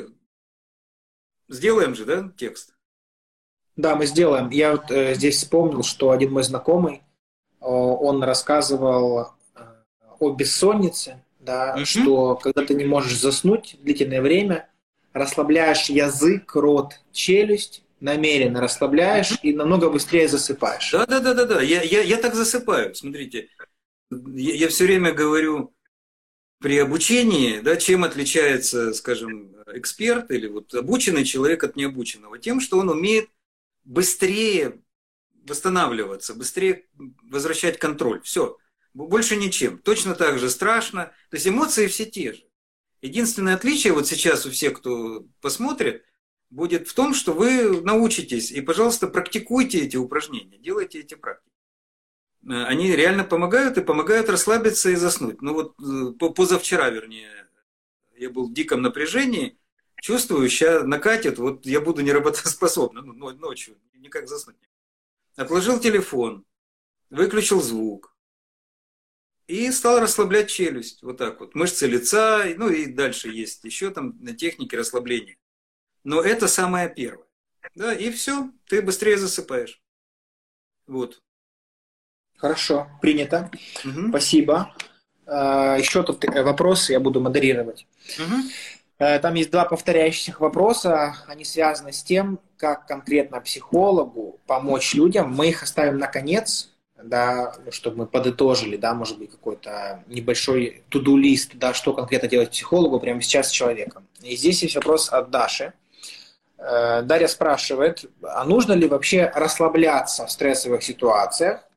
S2: сделаем же, да, текст?
S1: Да, мы сделаем. Я вот здесь вспомнил, что один мой знакомый, он рассказывал о бессоннице, да, что когда ты не можешь заснуть длительное время, расслабляешь язык, рот, челюсть, намеренно расслабляешь и намного быстрее засыпаешь.
S2: Да. Я так засыпаю. Смотрите, я все время говорю при обучении, да, чем отличается, скажем, эксперт или вот обученный человек от необученного? Тем, что он умеет быстрее восстанавливаться, быстрее возвращать контроль. Все. Больше ничем. Точно так же страшно. То есть эмоции все те же. Единственное отличие вот сейчас у всех, кто посмотрит, будет в том, что вы научитесь и, пожалуйста, практикуйте эти упражнения, делайте эти практики. Они реально помогают и помогают расслабиться и заснуть. Ну вот позавчера, вернее, я был в диком напряжении, чувствую, сейчас накатит, вот я буду неработоспособным ночью, никак заснуть. Отложил телефон, выключил звук и стал расслаблять челюсть, вот так вот, мышцы лица, ну и дальше есть еще там техники расслабления. Но это самое первое. Да, и все, ты быстрее засыпаешь. Вот.
S1: Хорошо, принято. Спасибо. Еще тут вопросы я буду модерировать. Там есть два повторяющихся вопроса. Они связаны с тем, как конкретно психологу помочь людям. Мы их оставим на конец, да, чтобы мы подытожили, да, может быть, какой-то небольшой to-do-лист, да, что конкретно делать психологу прямо сейчас с человеком. И здесь есть вопрос от Даши. Дарья спрашивает, а нужно ли вообще расслабляться в стрессовых ситуациях,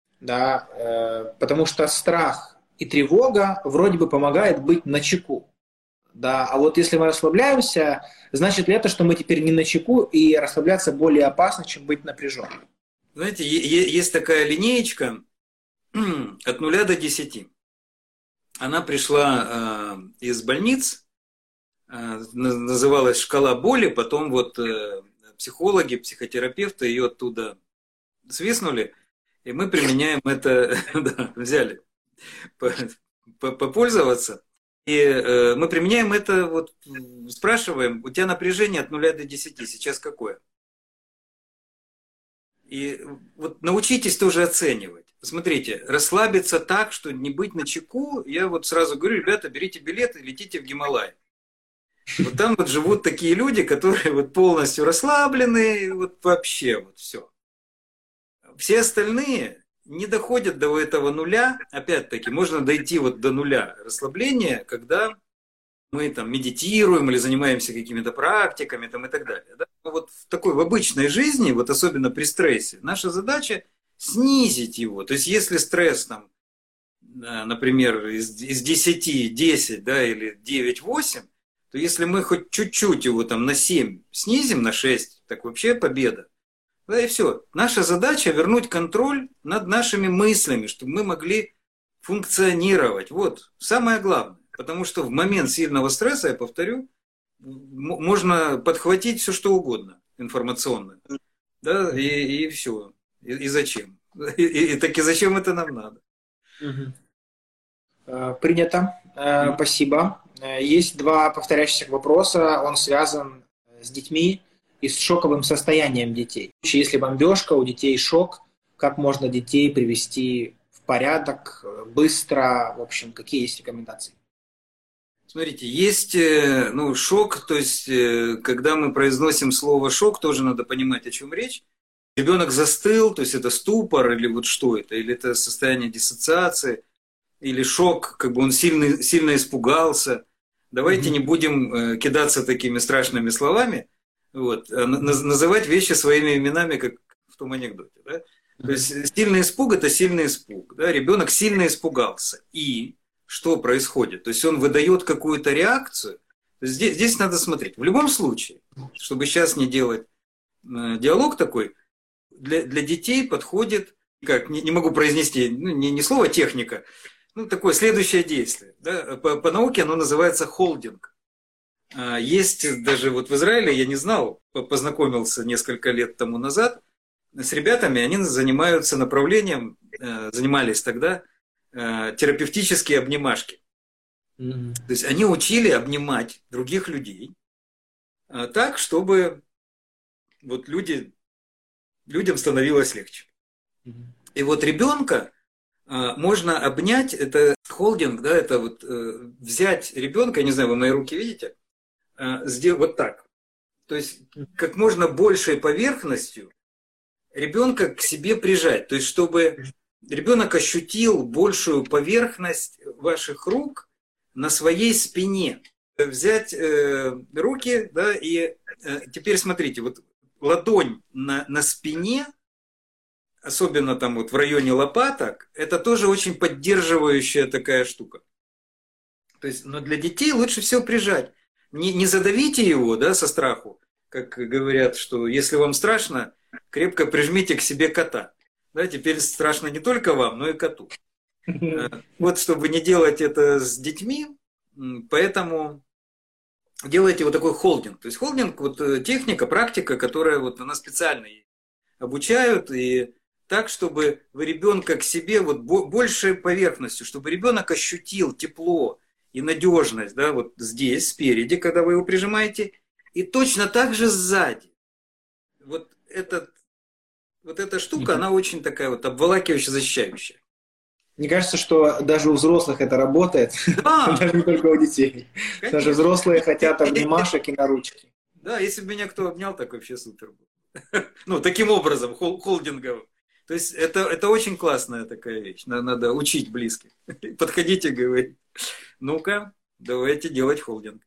S1: да, потому что страх и тревога вроде бы помогают быть начеку. Да, а вот если мы расслабляемся, значит ли это, что мы теперь не начеку и расслабляться более опасно, чем быть напряженным?
S2: Знаете, есть такая линеечка от 0 до 10. Она пришла из больниц, называлась «Шкала боли», потом вот психологи, психотерапевты ее оттуда свистнули, и мы применяем это, да, взяли попользоваться. И мы применяем это, вот спрашиваем, у тебя напряжение от 0 до 10, сейчас какое? И вот научитесь тоже оценивать. Посмотрите, расслабиться так, что не быть начеку, я вот сразу говорю, ребята, берите билеты, летите в Гималай. Вот там вот живут такие люди, которые вот полностью расслаблены, вот вообще вот все. Все остальные не доходят до этого нуля. Опять-таки, можно дойти вот до нуля расслабления, когда мы там медитируем или занимаемся какими-то практиками там, и так далее. Да? Но вот в обычной жизни, вот особенно при стрессе, наша задача снизить его. То есть, если стресс там, например, из 10 10, да, или 9 8, то если мы хоть чуть-чуть его там на 7 снизим, на 6, так вообще победа. Да и все. Наша задача вернуть контроль над нашими мыслями, чтобы мы могли функционировать. Вот самое главное. Потому что в момент сильного стресса, я повторю, можно подхватить все, что угодно информационное. Да, и все. И зачем? И таки зачем это нам надо?
S1: Принято. Спасибо. Есть два повторяющихся вопроса. Он связан с детьми и с шоковым состоянием детей. Если бомбежка, у детей шок, как можно детей привести в порядок быстро? В общем, какие есть рекомендации?
S2: Смотрите, есть шок, то есть когда мы произносим слово шок, тоже надо понимать, о чем речь. Ребенок застыл, то есть это ступор или вот что это, или это состояние диссоциации, или шок, как бы он сильно испугался. Давайте не будем кидаться такими страшными словами. Вот. Называть вещи своими именами, как в том анекдоте. Да? То есть сильный испуг – это сильный испуг. Да? Ребенок сильно испугался. И что происходит? То есть он выдает какую-то реакцию. Здесь надо смотреть. В любом случае, чтобы сейчас не делать диалог такой, для детей подходит, как не могу произнести, не слово техника, такое следующее действие. Да? По науке оно называется холдинг. Есть даже вот в Израиле, я не знал, познакомился несколько лет тому назад с ребятами, они занимаются направлением, занимались тогда терапевтические обнимашки. То есть они учили обнимать других людей так, чтобы вот людям становилось легче. И вот ребенка можно обнять, это холдинг, да, это вот взять ребенка, я не знаю, вы мои руки видите, сделать вот так. То есть как можно большей поверхностью ребенка к себе прижать. То есть чтобы ребенок ощутил большую поверхность ваших рук на своей спине. Взять руки, да, и теперь смотрите, вот ладонь на спине, особенно там вот в районе лопаток, это тоже очень поддерживающая такая штука. То есть, но для детей лучше всего прижать. Не задавите его, да, со страху, как говорят, что если вам страшно, крепко прижмите к себе кота. Да, теперь страшно не только вам, но и коту. Вот чтобы не делать это с детьми, поэтому делайте вот такой холдинг. То есть холдинг, вот техника, практика, которая вот она специально обучают, и так, чтобы вы ребенка к себе вот большей поверхностью, чтобы ребенок ощутил тепло и надежность, да, вот здесь, спереди, когда вы его прижимаете, и точно так же сзади. Вот эта штука, она очень такая вот обволакивающая, защищающая.
S1: Мне кажется, что даже у взрослых это работает,
S2: Да.
S1: даже не только у детей. Конечно. Даже взрослые хотят обнимашек и на ручки.
S2: Да, если бы меня кто обнял, так вообще супер был. Ну, таким образом, холдинговым. То есть это очень классная такая вещь. Надо учить близких. Подходите, говорить. Ну-ка, давайте делать холдинг.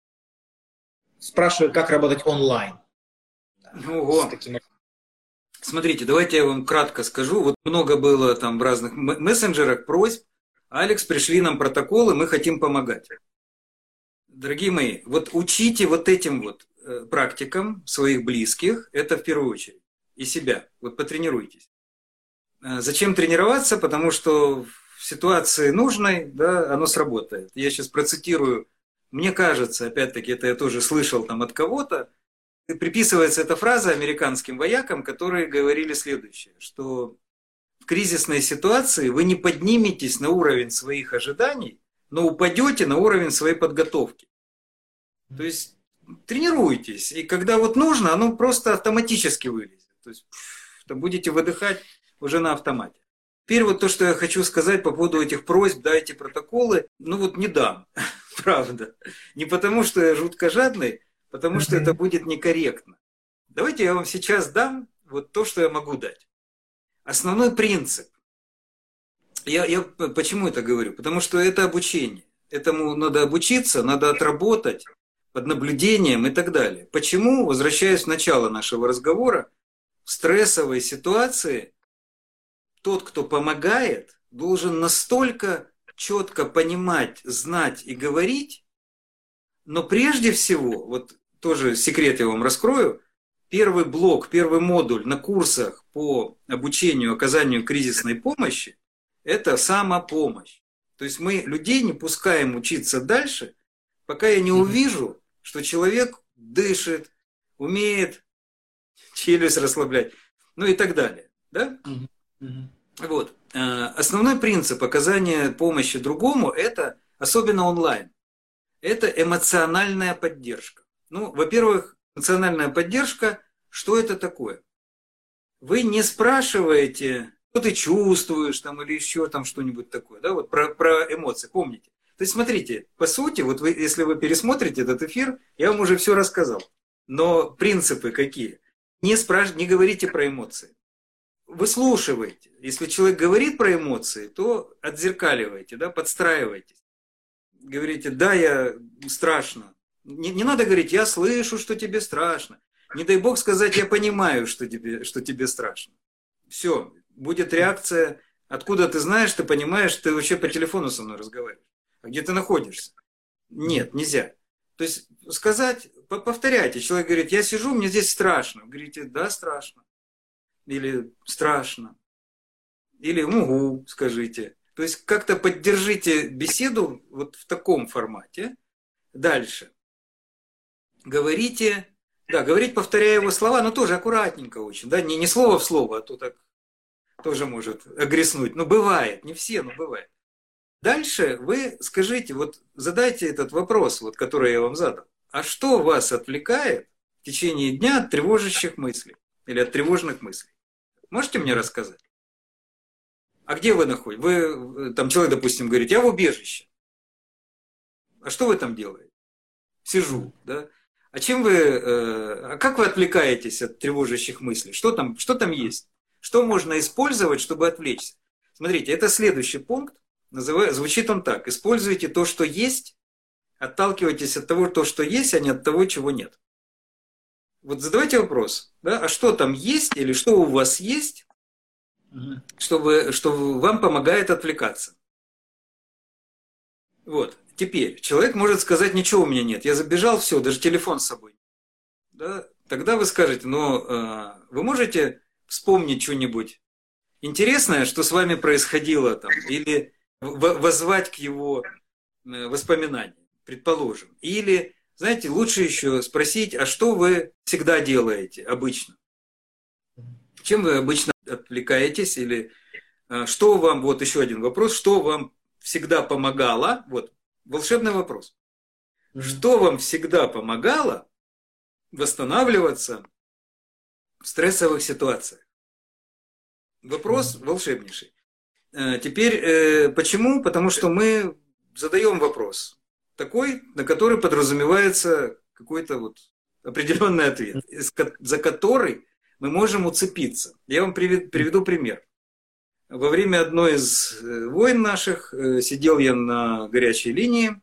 S1: Спрашивают, как работать онлайн.
S2: Ого. Смотрите, давайте я вам кратко скажу. Вот много было там в разных мессенджерах просьб. Алекс, пришли нам протоколы, мы хотим помогать. Дорогие мои, вот учите вот этим вот практикам своих близких, это в первую очередь, и себя. Вот потренируйтесь. Зачем тренироваться? Потому что в ситуации нужной, да, оно сработает. Я сейчас процитирую, мне кажется, опять-таки, это я тоже слышал там от кого-то, приписывается эта фраза американским воякам, которые говорили следующее, что в кризисной ситуации вы не подниметесь на уровень своих ожиданий, но упадете на уровень своей подготовки. То есть тренируйтесь, и когда вот нужно, оно просто автоматически вылезет. То есть будете выдыхать уже на автомате. Теперь вот то, что я хочу сказать по поводу этих просьб, да, эти протоколы, ну вот не дам, правда. Не потому, что я жутко жадный, потому что это будет некорректно. Давайте я вам сейчас дам вот то, что я могу дать. Основной принцип. Я почему это говорю? Потому что это обучение. Этому надо обучиться, надо отработать под наблюдением и так далее. Почему, возвращаясь в начало нашего разговора, в стрессовой ситуации тот, кто помогает, должен настолько четко понимать, знать и говорить, но прежде всего, вот тоже секрет я вам раскрою, первый блок, первый модуль на курсах по обучению, оказанию кризисной помощи – это самопомощь. То есть мы людей не пускаем учиться дальше, пока я не увижу, что человек дышит, умеет челюсть расслаблять, ну и так далее. Да? Вот. Основной принцип оказания помощи другому – это, особенно онлайн, это эмоциональная поддержка. Ну, во-первых, эмоциональная поддержка, что это такое? Вы не спрашиваете, что ты чувствуешь там, или еще там что-нибудь такое, да, вот про эмоции, помните. То есть, смотрите, по сути, вот вы, если вы пересмотрите этот эфир, я вам уже все рассказал. Но принципы какие? Не говорите про эмоции. Выслушивайте. Если человек говорит про эмоции, то отзеркаливайте, да, подстраивайтесь. Говорите, да, я страшно. Не надо говорить, я слышу, что тебе страшно. Не дай бог сказать, я понимаю, что тебе страшно. Все, будет реакция. Откуда ты знаешь, ты понимаешь, ты вообще по телефону со мной разговариваешь. А где ты находишься? Нет, нельзя. То есть сказать, повторяйте. Человек говорит, я сижу, мне здесь страшно. Вы говорите, да, страшно. Или страшно. Или угу, скажите. То есть как-то поддержите беседу вот в таком формате. Дальше. Говорите, да, говорить, повторяя его слова, но тоже аккуратненько очень. Да? Не слово в слово, а то так тоже может огреснуть. Но бывает, не все, но бывает. Дальше вы скажите, вот задайте этот вопрос, вот, который я вам задал. А что вас отвлекает в течение дня от тревожащих мыслей или от тревожных мыслей? Можете мне рассказать? А где вы находитесь? Вы, там человек, допустим, говорит, я в убежище. А что вы там делаете? Сижу, да? А как вы отвлекаетесь от тревожащих мыслей? Что там есть? Что можно использовать, чтобы отвлечься? Смотрите, это следующий пункт. Звучит он так. Используйте то, что есть, отталкивайтесь от того, что есть, а не от того, чего нет. Вот задавайте вопрос, да, а что там есть или что у вас есть, что вам помогает отвлекаться. Вот. Теперь человек может сказать, ничего у меня нет, я забежал, все, даже телефон с собой. Да? Тогда вы скажете, вы можете вспомнить что-нибудь интересное, что с вами происходило там, или воззвать к его воспоминаниям, предположим. Или, знаете, лучше еще спросить, а что вы всегда делаете обычно? Чем вы обычно отвлекаетесь? Или что вам, вот еще один вопрос, что вам всегда помогало? Вот, волшебный вопрос. Что вам всегда помогало восстанавливаться в стрессовых ситуациях? Вопрос волшебнейший. Теперь, почему? Потому что мы задаем вопрос такой, на который подразумевается какой-то вот определенный ответ, за который мы можем уцепиться. Я вам приведу пример. Во время одной из войн наших сидел я на горячей линии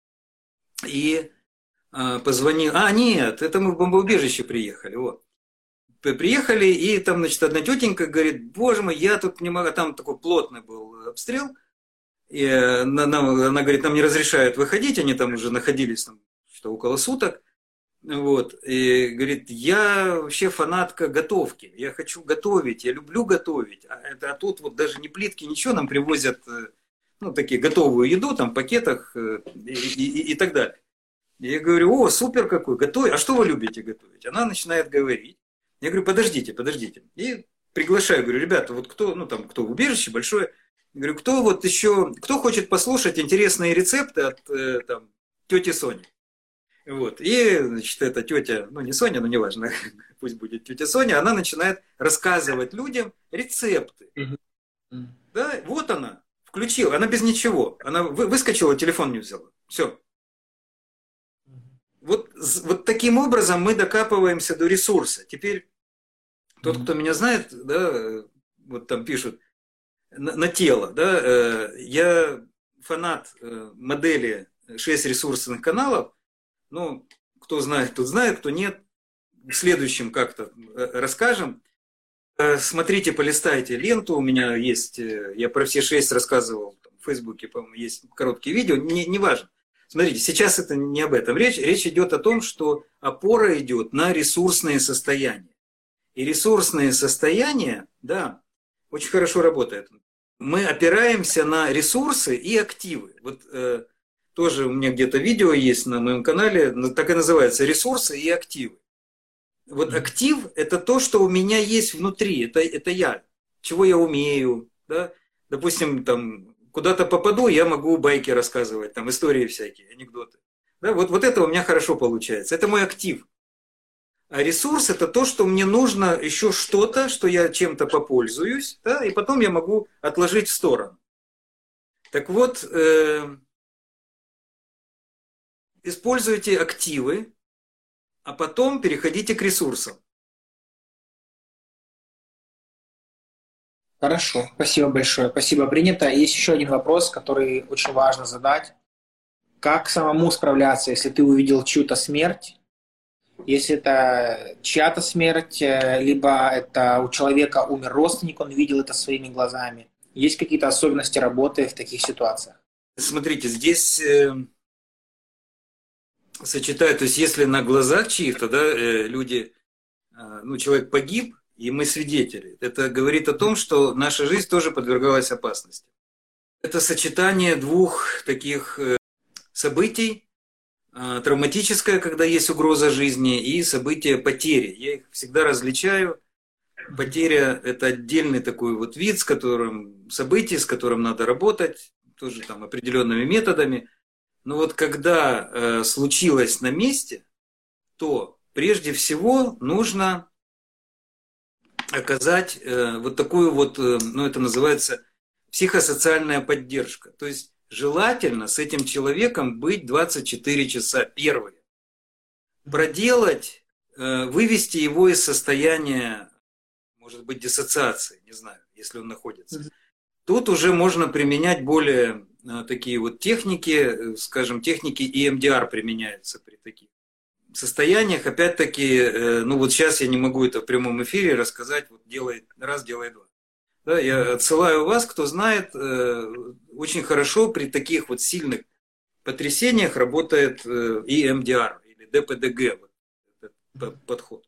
S2: и позвонил. Нет, это мы в бомбоубежище приехали. Вот. Приехали, и там, значит, одна тетенька говорит, боже мой, я тут не могу, там такой плотный был обстрел, и она говорит, нам не разрешают выходить, они там уже находились там, около суток, вот, и говорит, я вообще фанатка готовки, я хочу готовить, я люблю готовить, а тут вот даже не плитки, ничего, нам привозят, такие готовую еду, там, в пакетах и так далее. Я говорю, о, супер какой, готовить, а что вы любите готовить? Она начинает говорить. Я говорю, подождите. И приглашаю, говорю, ребята, вот кто в убежище большое, говорю, кто хочет послушать интересные рецепты от тети Сони. Вот. И, значит, эта тетя, не Соня, но неважно, пусть будет тетя Соня, она начинает рассказывать людям рецепты. Да, вот она, включила, она без ничего, она выскочила, телефон не взяла. Все. Вот таким образом мы докапываемся до ресурса. Теперь тот, кто меня знает, да, вот там пишут на тело, да, я фанат модели 6 ресурсных каналов. Кто знает, тот знает, кто нет. В следующем как-то расскажем. Смотрите, полистайте ленту. У меня есть, я про все 6 рассказывал в Фейсбуке, по-моему, есть короткие видео, не важно. Смотрите, сейчас это не об этом. Речь идет о том, что опора идет на ресурсные состояния. И ресурсные состояния, да, очень хорошо работают. Мы опираемся на ресурсы и активы. Вот тоже у меня где-то видео есть на моем канале, так и называется, ресурсы и активы. Вот актив – это то, что у меня есть внутри, это я, чего я умею. Да? Допустим, там, куда-то попаду, я могу байки рассказывать, там, истории всякие, анекдоты. Да? Вот это у меня хорошо получается, это мой актив. А ресурс – это то, что мне нужно еще что-то, что я чем-то попользуюсь, да, и потом я могу отложить в сторону. Так вот, используйте активы, а потом переходите к ресурсам.
S1: Хорошо, спасибо большое. Спасибо, принято. Есть еще один вопрос, который очень важно задать. Как самому справляться, если ты увидел чью-то смерть, Если это чья-то смерть, либо это у человека умер родственник, он видел это своими глазами. Есть какие-то особенности работы в таких ситуациях?
S2: Смотрите, здесь сочетают, то есть если на глазах чьих-то, да, люди, ну, человек погиб, и мы свидетели, это говорит о том, что наша жизнь тоже подвергалась опасности. Это сочетание двух таких событий, травматическое, когда есть угроза жизни, и событие потери. Я их всегда различаю. Потеря – это отдельный такой вот вид, событий, с которым надо работать, тоже там определенными методами. Но вот когда случилось на месте, то прежде всего нужно оказать вот такую вот, ну это называется психосоциальная поддержка. То есть желательно с этим человеком быть 24 часа первые. Проделать, вывести его из состояния, может быть, диссоциации, не знаю, если он находится. Тут уже можно применять более такие вот техники, скажем, техники EMDR применяются при таких состояниях. Опять-таки, ну вот сейчас я не могу это в прямом эфире рассказать, вот делай раз, делай два. Да, я отсылаю вас, кто знает, очень хорошо при таких вот сильных потрясениях работает EMDR или ДПДГ, вот этот подход.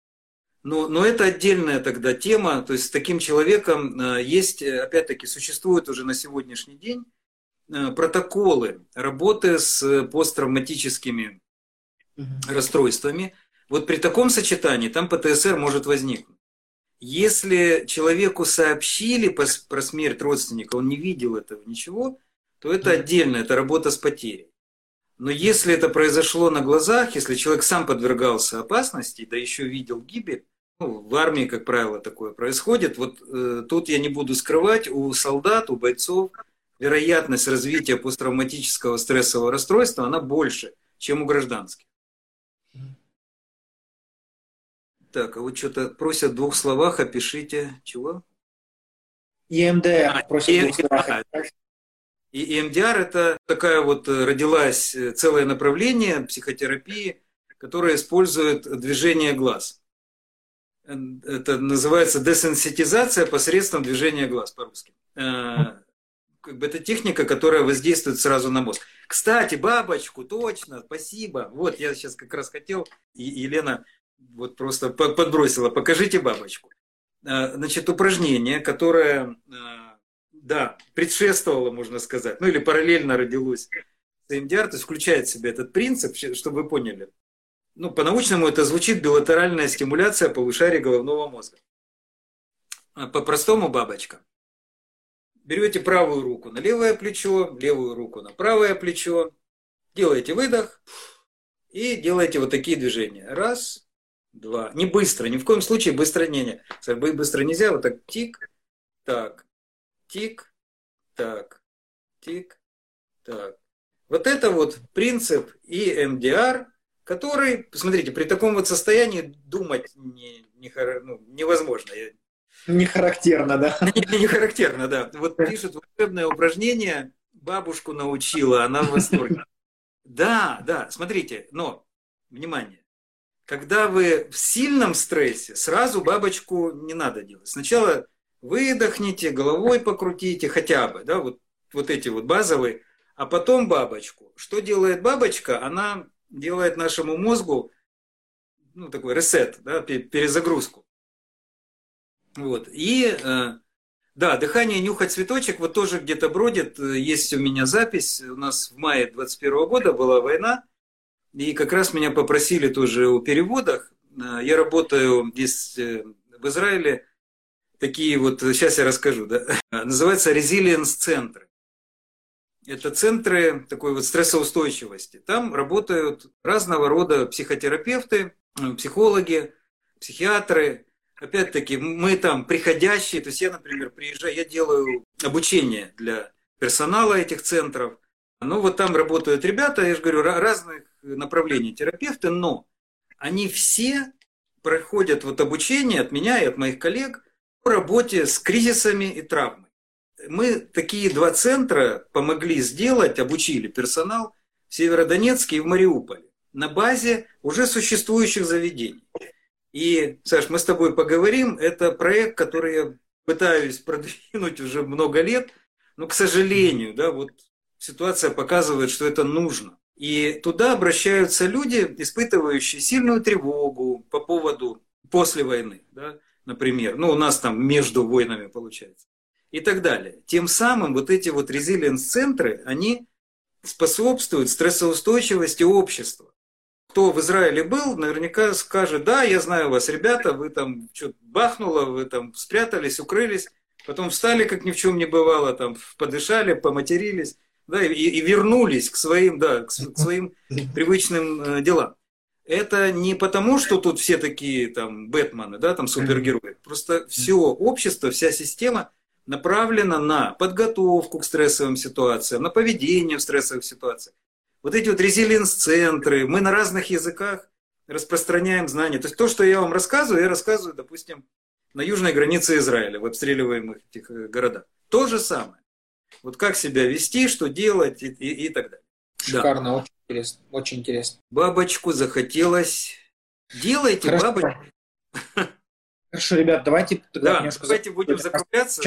S2: Но это отдельная тогда тема, то есть с таким человеком есть, опять-таки, существуют уже на сегодняшний день протоколы работы с посттравматическими расстройствами. Вот при таком сочетании там ПТСР может возникнуть. Если человеку сообщили про смерть родственника, он не видел этого, ничего, то это отдельно, это работа с потерей. Но если это произошло на глазах, если человек сам подвергался опасности, да еще видел гибель, ну, в армии, как правило, такое происходит, вот тут я не буду скрывать, у солдат, у бойцов вероятность развития посттравматического стрессового расстройства, она больше, чем у гражданских. Так, а вот что-то просят в двух словах, опишите, чего?
S1: EMDR просят в двух словах.
S2: И EMDR это такая вот родилась целое направление психотерапии, которое использует движение глаз. Это называется десенситизация посредством движения глаз по-русски. Как бы это техника, которая воздействует сразу на мозг. Кстати, бабочку, точно, спасибо. Вот я сейчас как раз хотел, и Елена вот просто подбросила, покажите бабочку. Значит, упражнение, которое, да, предшествовало, можно сказать, ну или параллельно родилось с EMDR, то есть включает в себя этот принцип, чтобы вы поняли. Ну, по-научному это звучит билатеральная стимуляция полушария головного мозга. По-простому бабочка. Берете правую руку на левое плечо, левую руку на правое плечо, делаете выдох и делаете вот такие движения. Раз, два. Не быстро, ни в коем случае быстро не. Быстро нельзя, вот так тик, так, тик, так, тик, так. Вот это вот принцип EMDR, который, посмотрите, при таком вот состоянии думать невозможно.
S1: Не характерно, да?
S2: Не характерно, да. Вот пишут волшебное упражнение, бабушку научила, она в восторге. Да, смотрите, но, внимание, когда вы в сильном стрессе, сразу бабочку не надо делать. Сначала выдохните, головой покрутите, хотя бы, да, вот эти вот базовые, а потом бабочку. Что делает бабочка? Она делает нашему мозгу, ну, такой ресет, да, перезагрузку. Вот. И, да, дыхание, нюхать цветочек, вот тоже где-то бродит. Есть у меня запись. У нас в мае 2021 года была война. И как раз меня попросили тоже о переводах. Я работаю здесь, в Израиле. Такие вот, сейчас я расскажу, да. Называется резилиенс-центры. Это центры такой вот стрессоустойчивости. Там работают разного рода психотерапевты, психологи, психиатры. Опять-таки, мы там приходящие, то есть я, например, приезжаю, я делаю обучение для персонала этих центров. Ну вот там работают ребята, я же говорю, разных направлений терапевты, но они все проходят вот обучение от меня и от моих коллег по работе с кризисами и травмой. Мы такие два центра помогли сделать, обучили персонал в Северодонецке и в Мариуполе. на базе уже существующих заведений. И, Саш, мы с тобой поговорим. Это проект, который я пытаюсь продвинуть уже много лет, но, к сожалению, да, вот ситуация показывает, что это нужно. И туда обращаются люди, испытывающие сильную тревогу по поводу после войны, да, например. Ну, у нас там между войнами получается. И так далее. Тем самым вот эти вот резилиенс-центры, они способствуют стрессоустойчивости общества. Кто в Израиле был, наверняка скажет: да, я знаю вас, ребята, вы там что-то бахнуло, вы там спрятались, укрылись, потом встали, как ни в чем не бывало, там подышали, поматерились, да, и вернулись к своим, да, к своим привычным делам. Это не потому, что тут все такие там Бэтмены, да, там супергерои. Просто все общество, вся система направлена на подготовку к стрессовым ситуациям, на поведение в стрессовых ситуациях. Вот эти вот резилиенс-центры, мы на разных языках распространяем знания. То есть то, что я вам рассказываю, я рассказываю, допустим, на южной границе Израиля, в обстреливаемых этих городах. То же самое. Вот как себя вести, что делать и так далее.
S1: Шикарно, да. Очень интересно, очень интересно.
S2: Бабочку захотелось. Делайте. Хорошо. Бабочку.
S1: Хорошо, ребят, давайте тогда немножко...
S2: Давайте будем закругляться.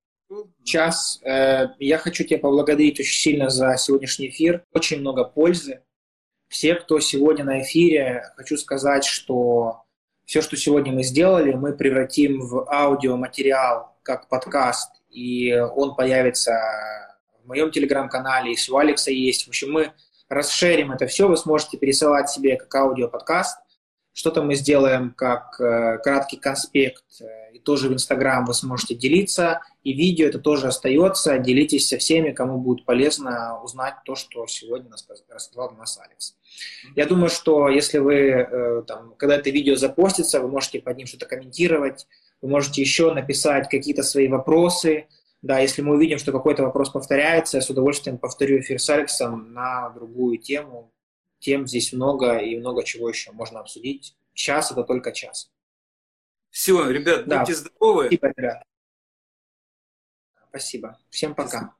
S1: Час. Я хочу тебя поблагодарить очень сильно за сегодняшний эфир. Очень много пользы. Все, кто сегодня на эфире, хочу сказать, что все, что сегодня мы сделали, мы превратим в аудиоматериал, как подкаст, и он появится в моем телеграм-канале, и у Алекса есть. В общем, мы расширим это все, вы сможете пересылать себе как аудиоподкаст. Что-то мы сделаем как краткий конспект, и тоже в Инстаграм вы сможете делиться, и видео это тоже остается. Делитесь со всеми, кому будет полезно узнать то, что сегодня рассказал для нас Алекс. Я думаю, что если вы, когда это видео запостится, вы можете под ним что-то комментировать, вы можете еще написать какие-то свои вопросы. Да, если мы увидим, что какой-то вопрос повторяется, я с удовольствием повторю эфир с Алексом на другую тему. Тем здесь много, и много чего еще можно обсудить. Час – это только час.
S2: Все, ребят, будьте здоровы.
S1: Спасибо, ребят. Спасибо. Всем пока.